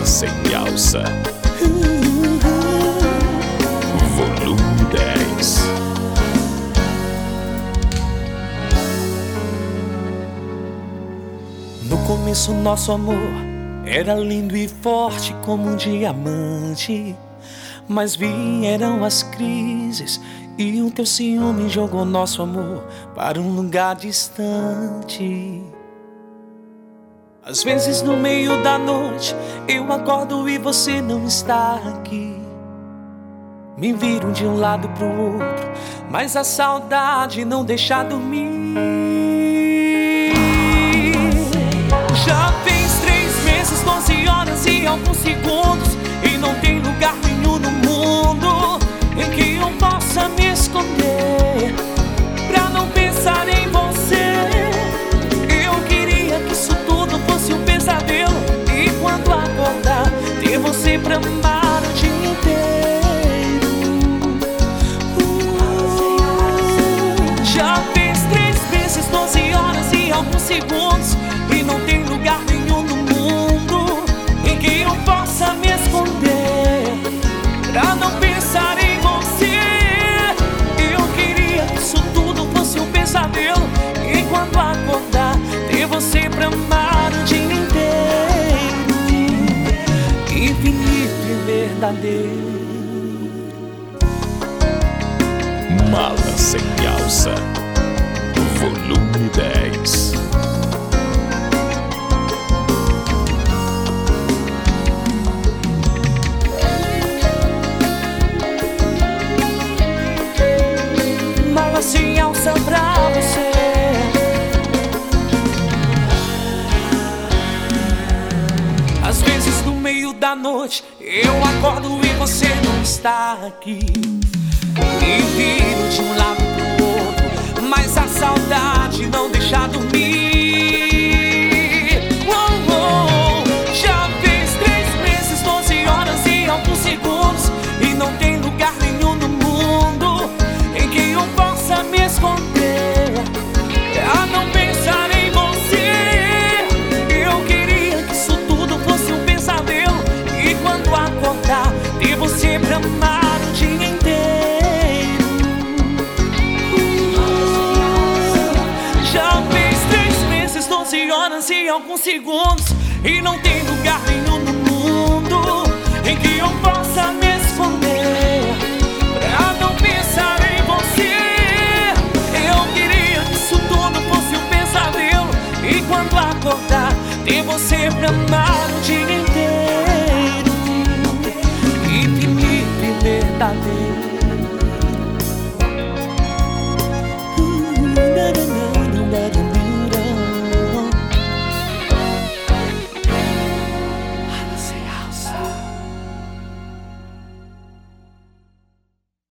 sem alça. Volume 10. No começo nosso amor era lindo e forte como um diamante, mas vieram as crises e o teu ciúme jogou nosso amor para um lugar distante. Às vezes no meio da noite eu acordo e você não está aqui. Me viro de um lado pro outro, mas a saudade não deixa dormir. Já fez 3 meses, 12 horas e alguns segundos, e não tem lugar nenhum no mundo em que eu possa me esconder pra não pensar em você. Eu queria que isso tudo fosse um pesadelo, e quando acordar ter você pra amar o dia inteiro. Já fez 3 meses, 12 horas e alguns segundos, e não tem lugar nenhum no mundo em que eu possa me esconder pra não pensar em você. Eu queria que isso tudo fosse um pesadelo, e quando acordar ter você pra amar o dia inteiro. Infinito e verdadeiro. Mala sem alça. Volume 10. Mala sem alça pra você. Às vezes no meio da noite eu acordo e você não está aqui. Me viro de um lado pro outro, mas a saudade não deixa dormir. Já fez 3 meses, 12 horas e alguns segundos, e não tem lugar nenhum no mundo em que eu possa me esconder pra não pensar em você. Eu queria que isso tudo fosse um pesadelo, e quando acordar ter você pra amar o dia inteiro. Já fez 3 meses, 12 horas e alguns segundos, e não tem lugar nenhum no mundo em que eu possa me esconder pra não pensar em você. Eu queria que isso tudo fosse um pesadelo, e quando acordar ter você pra amar o dia